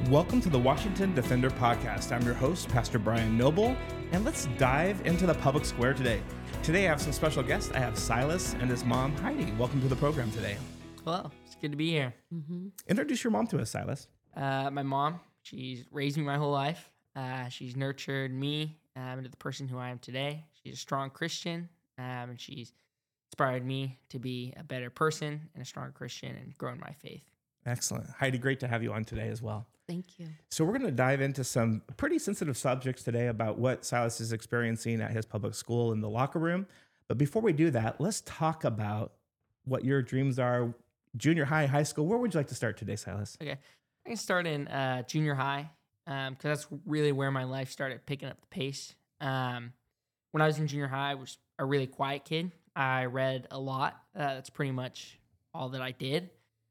Welcome to the Washington Defender Podcast. I'm your host, Pastor Brian Noble, and let's dive into the public square today. Today I have some special guests. I have Silas and his mom, Heidi. Welcome to the program today. Hello, it's good to be here. Introduce your mom to us, Silas. My mom, she's raised me my whole life. She's nurtured me into the person who I am today. She's a strong Christian, and she's inspired me to be a better person and a strong Christian and grow in my faith. Excellent. Heidi, great to have you on today as well. Thank you. So we're going to dive into some pretty sensitive subjects today about what Silas is experiencing at his public school in the locker room. But before we do that, let's talk about what your dreams are. Junior high, high school. Where would you like to start today, Silas? Okay, I can start in junior high because that's really where my life started picking up the pace. When I was in junior high, I was a really quiet kid. I read a lot. That's pretty much all that I did.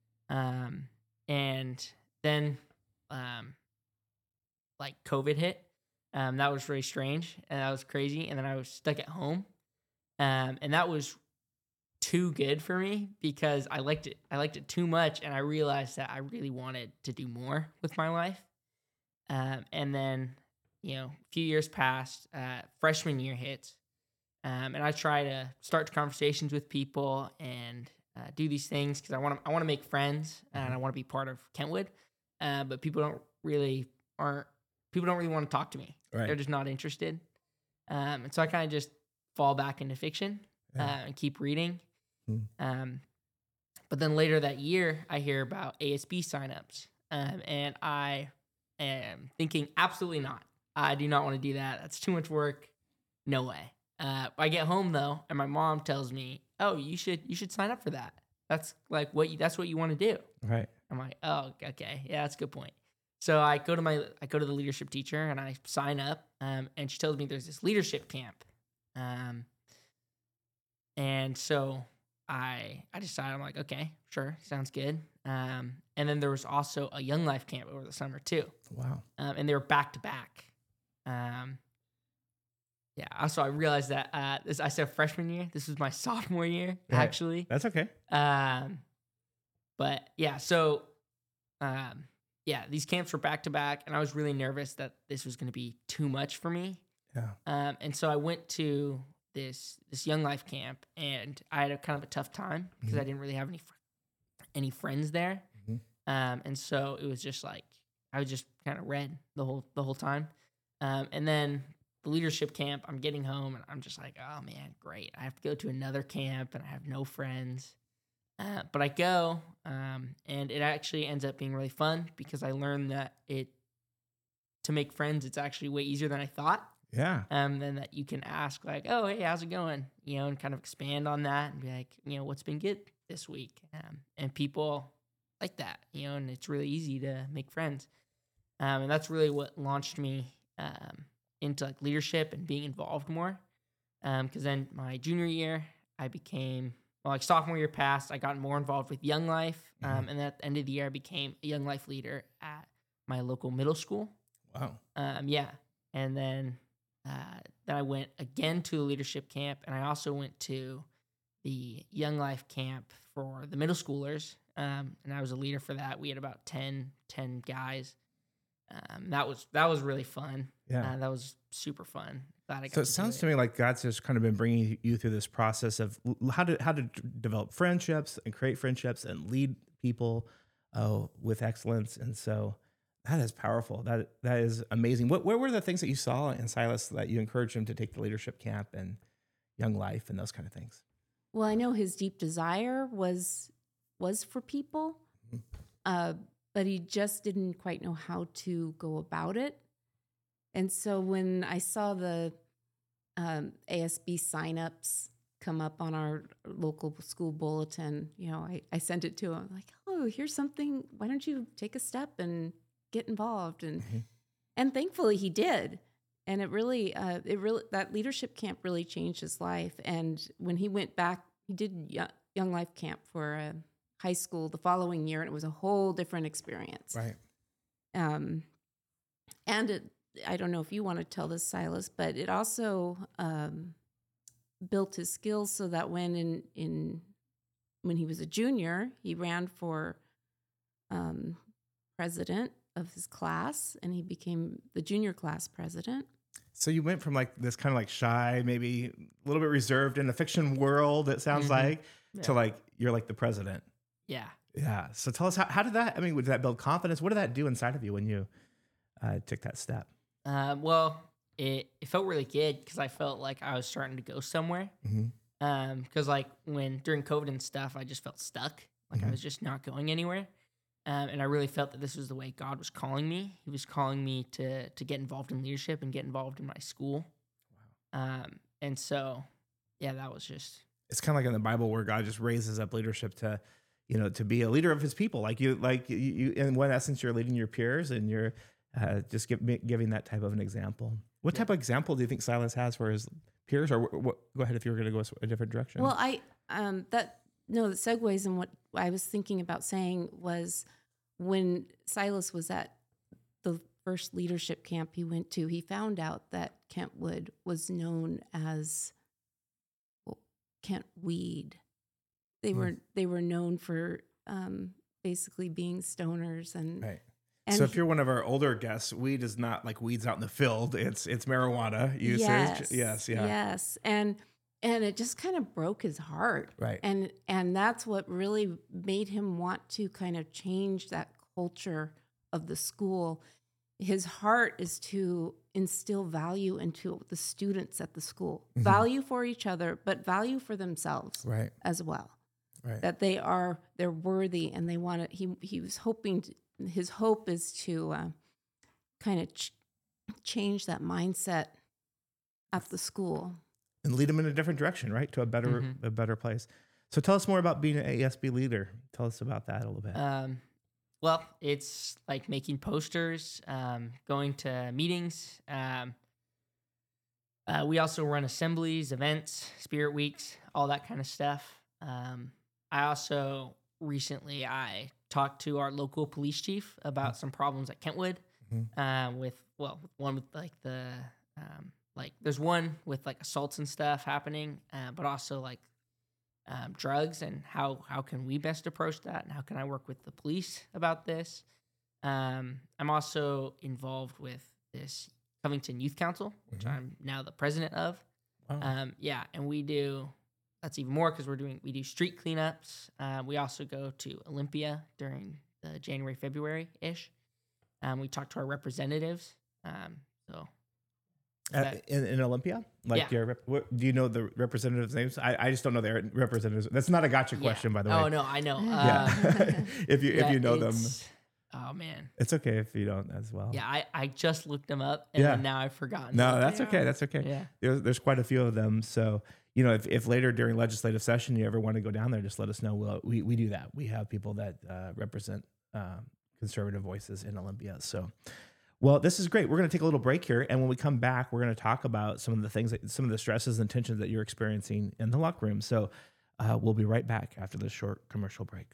And then like COVID hit. That was really strange and that was crazy. And then I was stuck at home. And that was too good for me because I liked it. I liked it too much. And I realized that I really wanted to do more with my life. And then, a few years passed, freshman year hits. And I try to start conversations with people and do these things because I want to make friends and I want to be part of Kentwood. But people don't really want to talk to me. Right. They're just not interested. And so I kind of just fall back into fiction and keep reading. But then later that year, I hear about ASB signups. And I am thinking, absolutely not. I do not want to do that. That's too much work. No way. I get home though, and my mom tells me, "Oh, you should sign up for that. That's like that's what you want to do." Right. I'm like, "Oh, okay, yeah, that's a good point." So I go to the leadership teacher and I sign up, and she tells me there's this leadership camp, and so I decided, I'm like, okay, sure, sounds good. And then there was also a Young Life camp over the summer too. Wow. And they were back to back. Yeah, so I realized that I said freshman year. This was my sophomore year, Right. actually. That's okay. But yeah, so these camps were back to back, and I was really nervous that this was going to be too much for me. Yeah. And so I went to this Young Life camp, and I had a kind of a tough time because I didn't really have any friends there. And so it was just like I was just kind of read the whole time. And then the leadership camp, I'm getting home and I'm just like, oh man, great. I have to go to another camp and I have no friends. But I go, and it actually ends up being really fun because I learned that to make friends, it's actually way easier than I thought. Yeah. Then that you can ask like, oh, hey, how's it going? And kind of expand on that and be like, what's been good this week? And people like that, and it's really easy to make friends. And that's really what launched me into like leadership and being involved more. Because then my junior year, I became, sophomore year passed, I got more involved with Young Life. And then at the end of the year, I became a Young Life leader at my local middle school. Wow. And then I went again to a leadership camp, and I also went to the Young Life camp for the middle schoolers. And I was a leader for that. We had about 10 guys. That was really fun. Yeah. That was super fun. Glad I got So it sounds to me like God's just kind of been bringing you through this process of how to develop friendships and create friendships and lead people with excellence. And so that is powerful. That is amazing. What were the things that you saw in Silas that you encouraged him to take the leadership camp and Young Life and those kind of things? Well, I know his deep desire was for people, but he just didn't quite know how to go about it. And so when I saw the ASB signups come up on our local school bulletin, I sent it to him like, oh, here's something. Why don't you take a step and get involved? And thankfully he did. And it really that leadership camp really changed his life. And when he went back, he did Young Life camp for high school the following year, and it was a whole different experience. Right. And I don't know if you want to tell this, Silas, but it also built his skills so that when he was a junior, he ran for president of his class, and he became the junior class president. So you went from like this kind of like shy, maybe a little bit reserved in the fiction world, it sounds like, to like you're like the president. Yeah. Yeah. So tell us, how did that, I mean, did that build confidence? What did that do inside of you when you took that step? Well, it felt really good because I felt like I was starting to go somewhere. Because like during COVID and stuff, I just felt stuck. Like I was just not going anywhere. And I really felt that this was the way God was calling me. He was calling me to get involved in leadership and get involved in my school. Wow. And so, yeah, that was just. It's kind of like in the Bible where God just raises up leadership to, you know, to be a leader of his people. Like you, in one essence, you're leading your peers and you're just giving that type of an example. What type of example do you think Silas has for his peers? Or go ahead if you were going to go a different direction. Well, that segues in what I was thinking about saying was when Silas was at the first leadership camp he went to, he found out that Kentwood was known as Kent Weed. They were known for basically being stoners and. Right. So if you're one of our older guests, weed is not like weeds out in the field. It's marijuana usage. Yes. And it just kind of broke his heart. Right. And that's what really made him want to kind of change that culture of the school. His heart is to instill value into the students at the school. Value for each other, but value for themselves as well. Right. That they're worthy and they want to, he was hoping his hope is to kind of change that mindset at the school and lead them in a different direction, right? To a better place. So tell us more about being an ASB leader. Tell us about that a little bit. Well, it's like making posters, going to meetings. We also run assemblies, events, spirit weeks, all that kind of stuff. I also recently talked to our local police chief about some problems at Kentwood. With one with like there's one with like assaults and stuff happening, but also like drugs and how can we best approach that and how can I work with the police about this. I'm also involved with this Covington Youth Council, which I'm now the president of. Wow. And we do. That's even more because we do street cleanups. We also go to Olympia during the January, February-ish. We talk to our representatives. In Olympia? Like do you know the representatives' names? I just don't know their representatives. That's not a gotcha question, by the way. Oh, no, I know. If you know them. Oh, man. It's okay if you don't as well. Yeah, I just looked them up, and then now I've forgotten. No, that's okay. That's okay. Yeah. There's quite a few of them. So, you know, if later during legislative session you ever want to go down there, just let us know. We do that. We have people that represent conservative voices in Olympia. So, well, this is great. We're going to take a little break here. And when we come back, we're going to talk about some of the stresses and tensions that you're experiencing in the locker room. So we'll be right back after this short commercial break.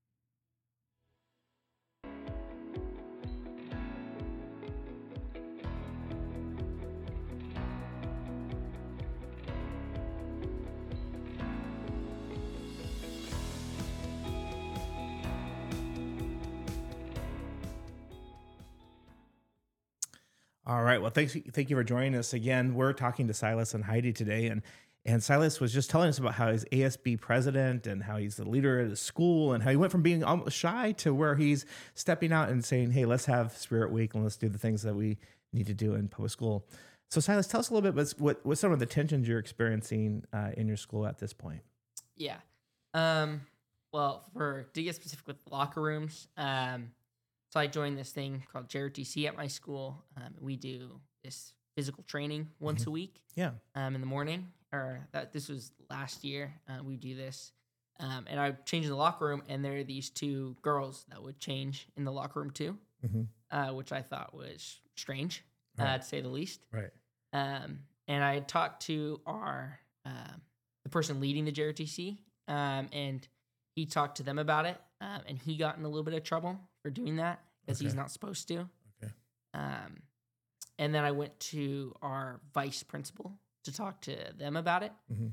All right. Well, thank you for joining us again. We're talking to Silas and Heidi today, and Silas was just telling us about how he's ASB president and how he's the leader at his school and how he went from being almost shy to where he's stepping out and saying, "Hey, let's have Spirit Week and let's do the things that we need to do in public school." So, Silas, tell us a little bit what some of the tensions you're experiencing in your school at this point. Yeah. Well, to get specific with locker rooms. So I joined this thing called JRTC at my school. We do this physical training once a week. Yeah. In the morning, this was last year. We do this, and I changed the locker room, and there are these two girls that would change in the locker room too, which I thought was strange, to say the least. Right. And I had talked to the person leading the JRTC, and he talked to them about it, and he got in a little bit of trouble for doing that because he's not supposed to. Okay. And then I went to our vice principal to talk to them about it.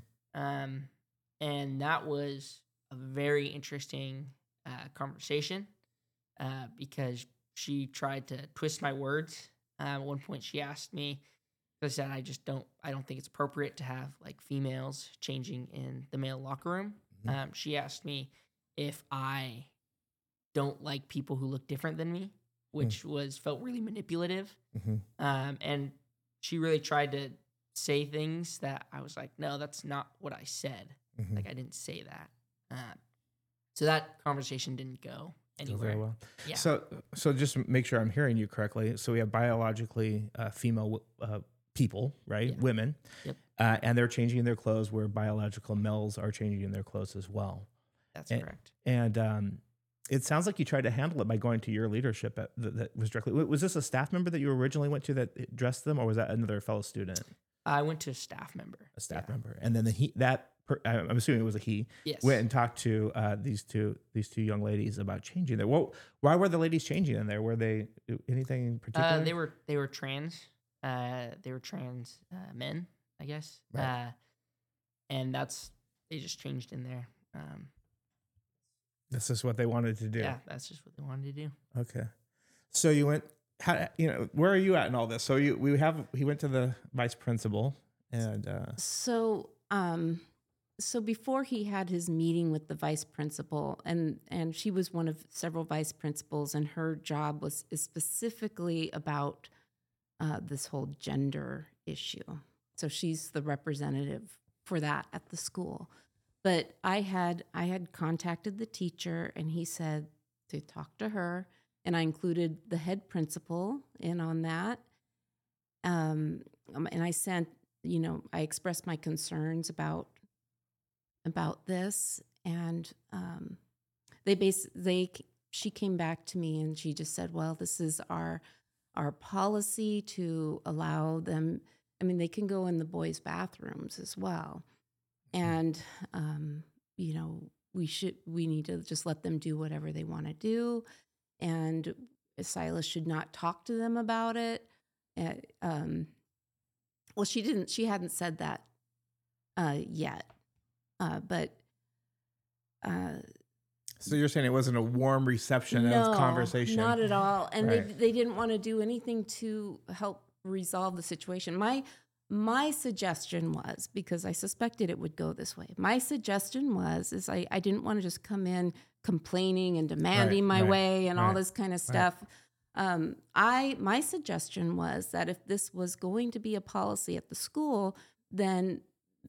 And that was a very interesting conversation because she tried to twist my words. At one point, she asked me, I said, I don't think it's appropriate to have like females changing in the male locker room. She asked me if I don't like people who look different than me, which felt really manipulative. And she really tried to say things that I was like, no, that's not what I said. Like, I didn't say that. So that conversation didn't go anywhere. Very well. Yeah. So just to make sure I'm hearing you correctly. So we have biologically female people, right? Yeah. Women. Yep. And they're changing their clothes where biological males are changing their clothes as well. That's correct. And it sounds like you tried to handle it by going to your leadership that was directly. Was this a staff member that you originally went to that dressed them, or was that another fellow student? I went to a staff member. A staff member. And then I'm assuming it was a he. Yes. Went and talked to these two young ladies about changing there. Why were the ladies changing in there? Were they anything in particular? They were trans. They were trans men, I guess. Right. And they just changed in there. This is what they wanted to do. Yeah, that's just what they wanted to do. Okay. So you went. Where are you at in all this? So he went to the vice principal and. So before he had his meeting with the vice principal, and she was one of several vice principals, and her job is specifically about this whole gender issue. So she's the representative for that at the school. But I had contacted the teacher, and he said to talk to her, and I included the head principal in on that. And I sent, I expressed my concerns about this, and she came back to me, and she just said, well, this is our policy to allow them. I mean, they can go in the boys' bathrooms as well, and we need to just let them do whatever they want to do, and Silas should not talk to them about it. Well, she hadn't said that yet. But so you're saying it wasn't a warm reception of conversation? Not at all. And right. they didn't want to do anything to help resolve the situation. My suggestion was, because I suspected it would go this way, my suggestion was I didn't want to just come in complaining and demanding my way and all this kind of stuff. My suggestion was that if this was going to be a policy at the school, then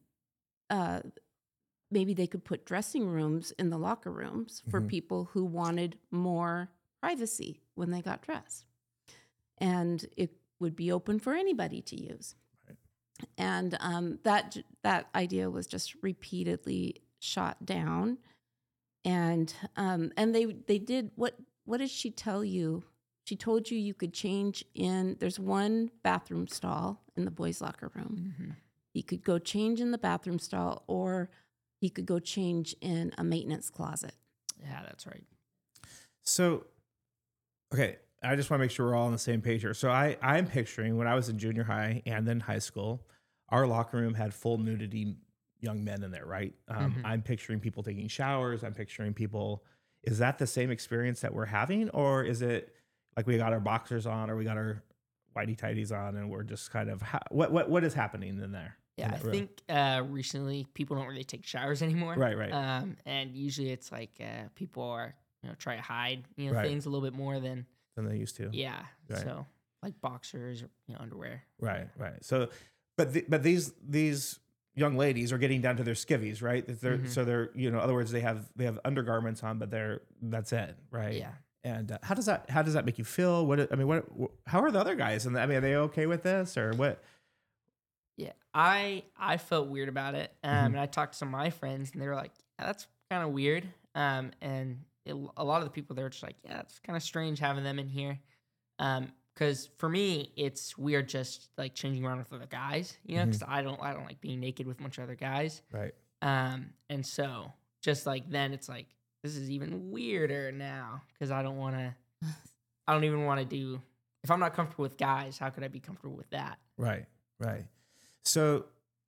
maybe they could put dressing rooms in the locker rooms for people who wanted more privacy when they got dressed. And it would be open for anybody to use. Right. And that idea was just repeatedly shot down. And they did, what did she tell you? She told you could change there's one bathroom stall in the boys' locker room. Mm-hmm. He could go change in the bathroom stall, or he could go change in a maintenance closet. Yeah, that's right. So, okay, I just want to make sure we're all on the same page here. So I'm picturing when I was in junior high and then high school, our locker room had full nudity young men in there, right? I'm picturing people taking showers. I'm picturing people. Is that the same experience that we're having? Or is it like we got our boxers on or we got our whitey tighties on and we're just kind of, what is happening in there? Yeah, I think recently people don't really take showers anymore. Right. And usually it's like people are try to hide things a little bit more than they used to. Yeah. Right. So like boxers or underwear. Right. So, but these young ladies are getting down to their skivvies, right? So they're in other words they have undergarments on, but that's it, right? Yeah. And how does that make you feel? How are the other guys? And are they okay with this or what? Yeah, I felt weird about it, and I talked to some of my friends, and they were like, yeah, "That's kind of weird." A lot of the people there were just like, "Yeah, it's kind of strange having them in here." Because for me, it's weird just like changing around with other guys, because I don't like being naked with a bunch of other guys. Right. And so just like then, it's like this is even weirder now because I don't even want to do. If I'm not comfortable with guys, how could I be comfortable with that? Right. So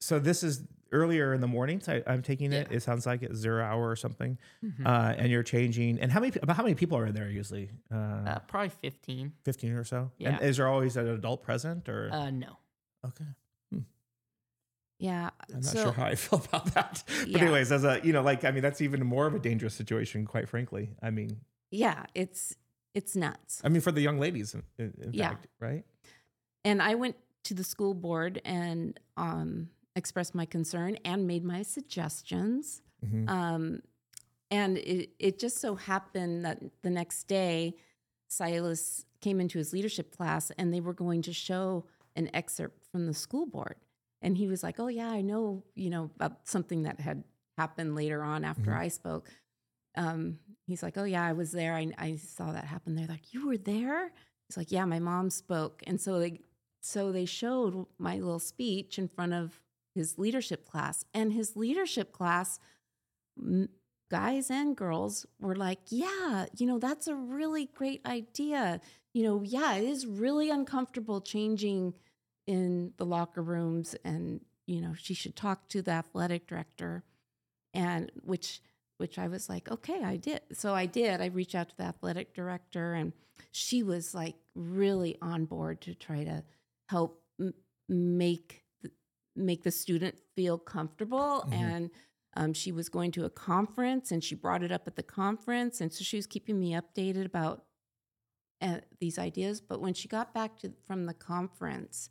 So this is earlier in the mornings. I'm taking it. Yeah. It sounds like it's 0 hour or something. Mhm. And you're changing. And about how many people are in there usually? Probably 15. 15 or so. Yeah. And is there always an adult present or? No. Okay. Yeah. I'm not sure how I feel about that. But Yeah. anyways, as a, like, I mean, that's even more of a dangerous situation, quite frankly. I mean, Yeah, it's nuts. for the young ladies, in Yeah. fact, right? And I went to the school board and expressed my concern and made my suggestions. Mhm. And it just so happened that the next day, Silas came into his leadership class and they were going to show an excerpt from the school board. And he was like, oh, yeah, I know, about something that had happened later on after Mhm. I spoke. He's like, oh, yeah, I was there. I saw that happen. They're like, you were there? He's like, yeah, my mom spoke. And so they showed my little speech in front of his leadership class. And his leadership class, guys and girls, were like, yeah, that's a really great idea. Yeah, it is really uncomfortable changing in the locker rooms, and she should talk to the athletic director, and which I was like, okay, I did. So I did. I reached out to the athletic director, and she was like really on board to try to help make the student feel comfortable. Mhm. And she was going to a conference, and she brought it up at the conference, and so she was keeping me updated about these ideas. But when she got back from the conference,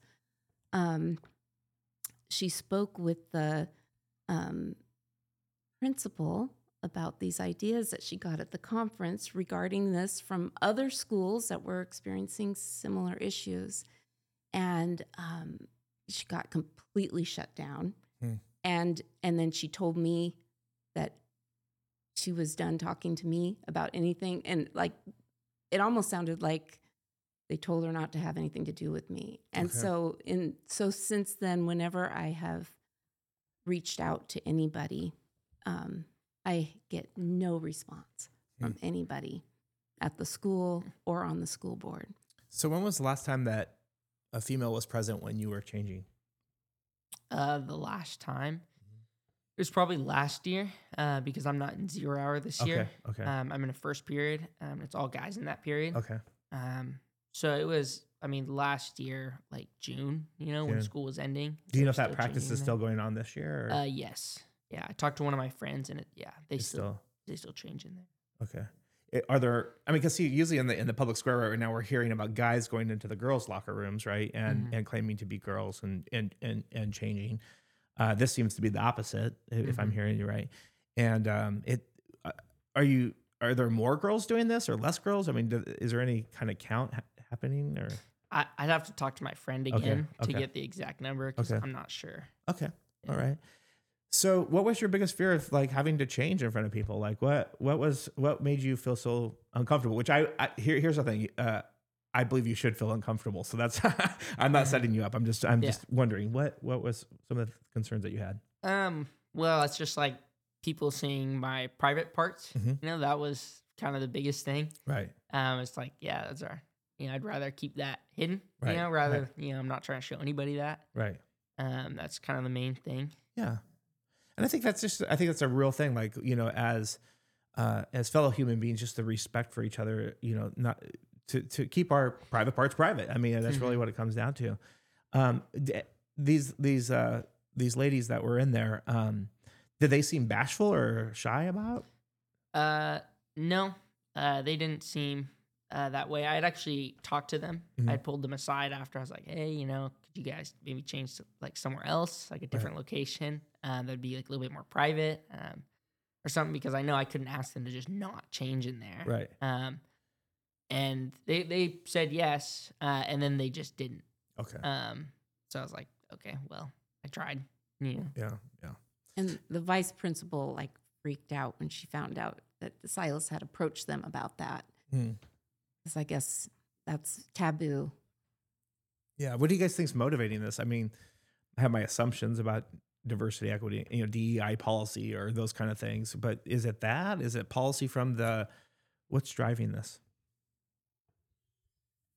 she spoke with the principal about these ideas that she got at the conference regarding this from other schools that were experiencing similar issues. And she got completely shut down. Hmm. And then she told me that she was done talking to me about anything. And like, it almost sounded like they told her not to have anything to do with me. And Okay. so since then, whenever I have reached out to anybody, I get no response from anybody at the school or on the school board. So when was the last time that a female was present when you were changing? The last time it was probably last year, because I'm not in 0 hour this year. Okay. I'm in a first period. It's all guys in that period. Okay. So it was, last year, like June, when June. school was ending. Do you know They if were that practice changing is still going on this year? Or? Yes. Yeah, I talked to one of my friends, and they It's still change in there. Okay. Are there? Because usually in the public square right now, we're hearing about guys going into the girls' locker rooms, right, and claiming to be girls and changing. This seems to be the opposite, if I'm hearing you right. And are there more girls doing this or less girls? I mean, is there any kind of count happening? Or I'd have to talk to my friend again to Okay. get the exact number, because Okay. I'm not sure. okay, Yeah. all right. So, what was your biggest fear of like having to change in front of people? Like, what made you feel so uncomfortable? Which here's the thing. I believe you should feel uncomfortable. So that's I'm not setting you up. I'm just wondering what was some of the concerns that you had. Well, it's just like people seeing my private parts. Mhm. That was kind of the biggest thing. Right. It's like, yeah, that's I'd rather keep that hidden. Right. Rather I'm not trying to show anybody that. Right. That's kind of the main thing. Yeah. And I think that's a real thing. Like, as fellow human beings, just the respect for each other, not to keep our private parts private. I mean, that's really what it comes down to. These ladies that were in there, did they seem bashful or shy about? No, they didn't seem that way. I had actually talked to them. I pulled them aside after. I was like, hey, could you guys maybe change to like somewhere else, like a different location that'd be like a little bit more private, or something, because I know I couldn't ask them to just not change in there. Right. And they said yes, and then they just didn't. Okay. So I was like, okay, well, I tried. Yeah. And the vice principal like freaked out when she found out that Silas had approached them about that. Because I guess that's taboo. Yeah. What do you guys think is motivating this? I mean, I have my assumptions about diversity, equity, DEI policy or those kind of things, but is it that? Is it policy from what's driving this?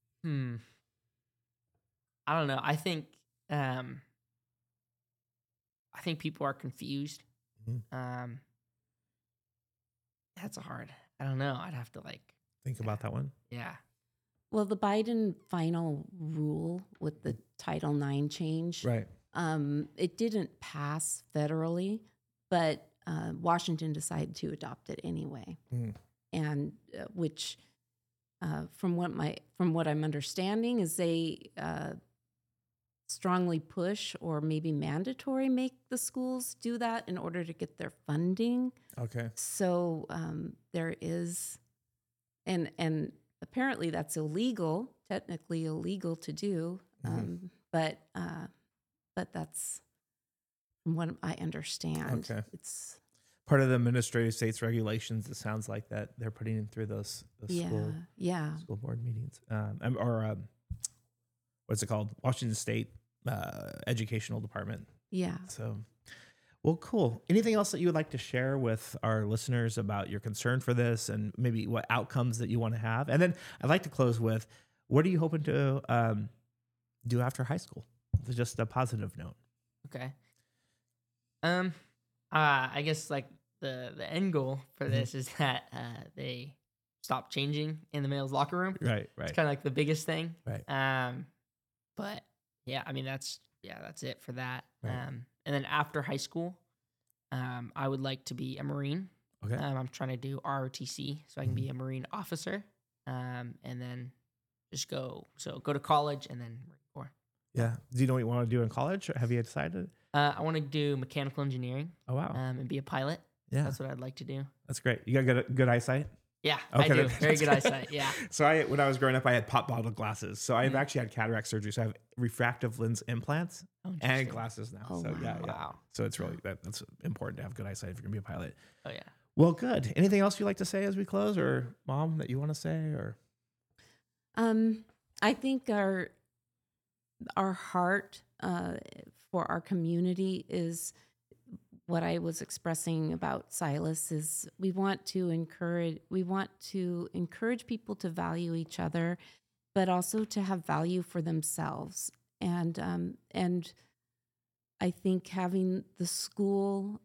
I don't know. I think I think people are confused. Mhm. That's hard. I don't know. I'd have to Think about that one. yeah. Well, the Biden final rule with the Title IX change, Right. it didn't pass federally, but Washington decided to adopt it anyway, and which, from what I'm understanding, is they strongly push or maybe mandatory make the schools do that in order to get their funding. Okay. So there is, and apparently that's illegal, technically illegal to do, but that's from what I understand. Okay. It's Part of the administrative states regulations. It sounds like that they're putting in through those school board meetings, or what's it called? Washington State Educational Department. yeah. So, well, cool. Anything else that you would like to share with our listeners about your concern for this and maybe what outcomes that you want to have? And then I'd like to close with, what are you hoping to do after high school? Just a positive note. Okay. I guess like the end goal for this is that they stop changing in the male's locker room. Right. It's kind of like the biggest thing. Right. But yeah, I mean that's it for that. Right. And then after high school, I would like to be a Marine. Okay. I'm trying to do ROTC so I can be a Marine officer. And then just go to college and then Marine Corps. Yeah. Do you know what you want to do in college? Or have you decided? I want to do mechanical engineering. Oh, wow. And be a pilot. Yeah. That's what I'd like to do. That's great. You got good eyesight? Yeah, Okay, I do. that's Very good good. eyesight. Yeah. So when I was growing up, I had pop bottle glasses. So I've actually had cataract surgery. So I have refractive lens implants Oh, and interesting. glasses now. Oh, so wow. yeah. Wow. So it's really, that's important to have good eyesight if you're going to be a pilot. Oh yeah. Well, good. Anything else you'd like to say as we close, or Mom that you want to say, or? I think our heart for our community is what I was expressing about Silas. Is we want to encourage people to value each other, but also to have value for themselves. And I think having the school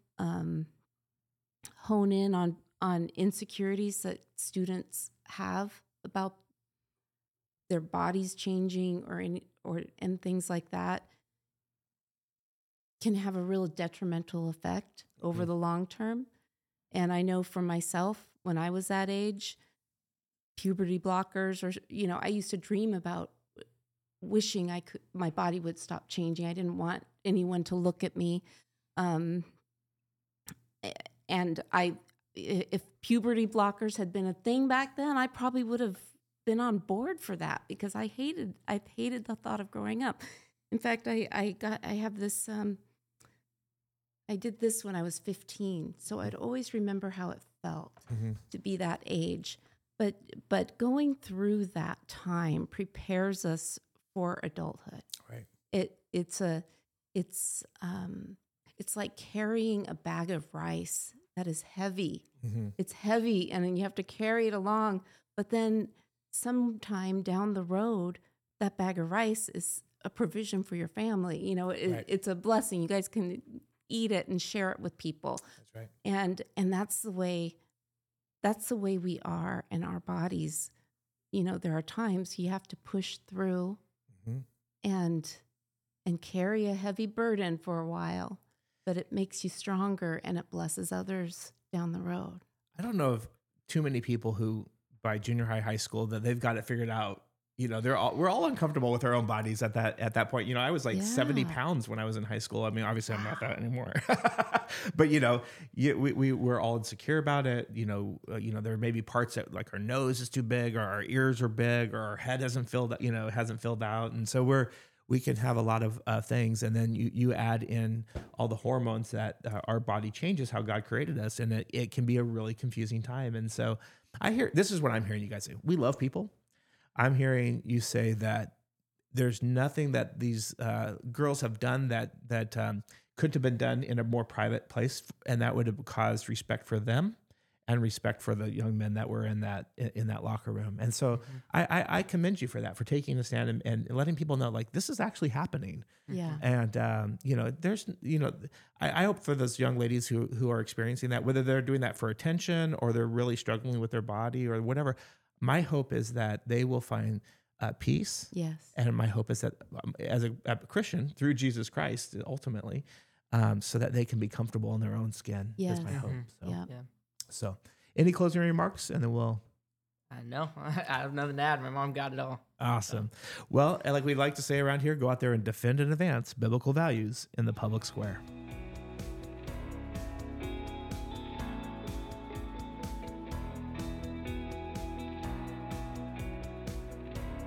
hone in on insecurities that students have about their bodies changing and things like that can have a real detrimental effect over the long term. And I know for myself, when I was that age, puberty blockers, or I used to dream about wishing my body would stop changing. I didn't want anyone to look at me. And if puberty blockers had been a thing back then, I probably would have been on board for that, because I hated the thought of growing up. In fact, I have this. I did this when I was 15, so I'd always remember how it felt to be that age. But going through that time prepares us for adulthood. Right. It's like carrying a bag of rice that is heavy. It's heavy, and then you have to carry it along. But then sometime down the road, that bag of rice is a provision for your family. Right. It's a blessing. You guys can eat it and share it with people. That's right. And that's the way we are in our bodies. There are times you have to push through and carry a heavy burden for a while, but it makes you stronger and it blesses others down the road. I don't know of too many people who by junior high school that they've got it figured out. We're all uncomfortable with our own bodies at that point. I was like 70 pounds when I was in high school. I mean, obviously I'm not that anymore, but we're all insecure about it. There may be parts that like our nose is too big, or our ears are big, or our head hasn't filled out. And so we can have a lot of things. And then you add in all the hormones that our body changes, how God created us. And it can be a really confusing time. And so this is what I'm hearing you guys say. We love people. I'm hearing you say that there's nothing that these girls have done that couldn't have been done in a more private place, and that would have caused respect for them and respect for the young men that were in that locker room. And so I commend you for that, for taking a stand and letting people know, like, this is actually happening. Yeah. And, there's, I hope for those young ladies who are experiencing that, whether they're doing that for attention or they're really struggling with their body or whatever, my hope is that they will find peace. Yes. And my hope is that as a Christian, through Jesus Christ, ultimately, so that they can be comfortable in their own skin. Yes. That's my hope. So, Yeah. so any closing remarks, and then we'll. No, I have nothing to add. My mom got it all. Awesome. Well, like we'd like to say around here, go out there and defend and advance biblical values in the public square.